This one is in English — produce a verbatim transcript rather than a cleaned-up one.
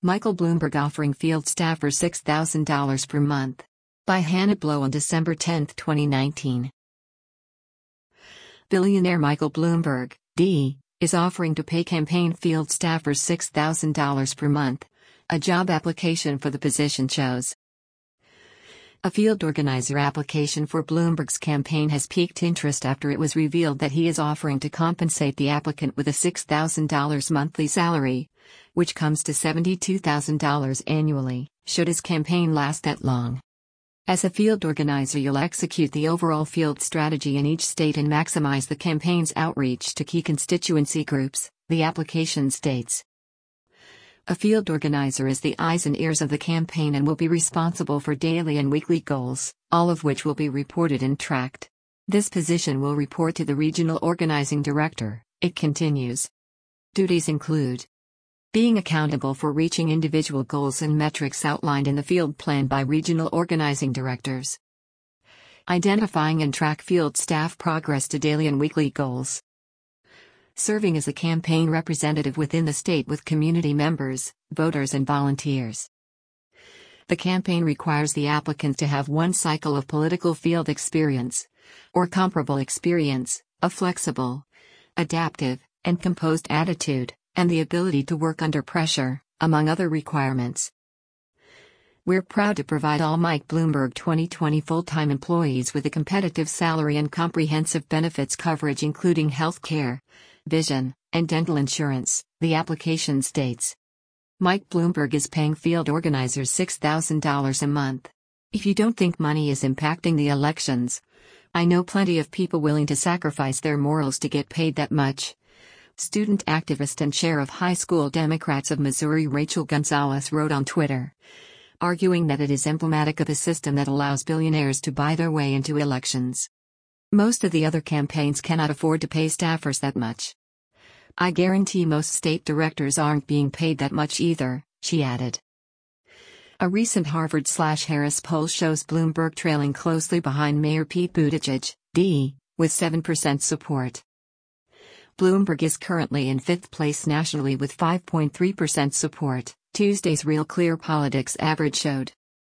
Michael Bloomberg offering field staffers six thousand dollars per month. By Hannah Blow on December tenth, twenty nineteen. Billionaire Michael Bloomberg, D, is offering to pay campaign field staffers six thousand dollars per month. A job application for the position shows. A field organizer application for Bloomberg's campaign has piqued interest after it was revealed that he is offering to compensate the applicant with a six thousand dollars monthly salary, which comes to seventy-two thousand dollars annually, should his campaign last that long. As a field organizer, you'll execute the overall field strategy in each state and maximize the campaign's outreach to key constituency groups, the application states. A field organizer is the eyes and ears of the campaign and will be responsible for daily and weekly goals, all of which will be reported and tracked. This position will report to the regional organizing director, it continues. Duties include being accountable for reaching individual goals and metrics outlined in the field plan by regional organizing directors. Identifying and track field staff progress to daily and weekly goals. Serving as a campaign representative within the state with community members, voters and volunteers. The campaign requires the applicant to have one cycle of political field experience, or comparable experience, a flexible, adaptive, and composed attitude, and the ability to work under pressure, among other requirements. We're proud to provide all Mike Bloomberg twenty twenty full-time employees with a competitive salary and comprehensive benefits coverage including health care, vision, and dental insurance, the application states. Mike Bloomberg is paying field organizers six thousand dollars a month. If you don't think money is impacting the elections, I know plenty of people willing to sacrifice their morals to get paid that much. Student activist and chair of High School Democrats of Missouri Rachel Gonzalez wrote on Twitter, arguing that it is emblematic of a system that allows billionaires to buy their way into elections. Most of the other campaigns cannot afford to pay staffers that much. I guarantee most state directors aren't being paid that much either, she added. A recent Harvard-Harris poll shows Bloomberg trailing closely behind Mayor Pete Buttigieg, D, with seven percent support. Bloomberg is currently in fifth place nationally with five point three percent support, Tuesday's Real Clear Politics average showed.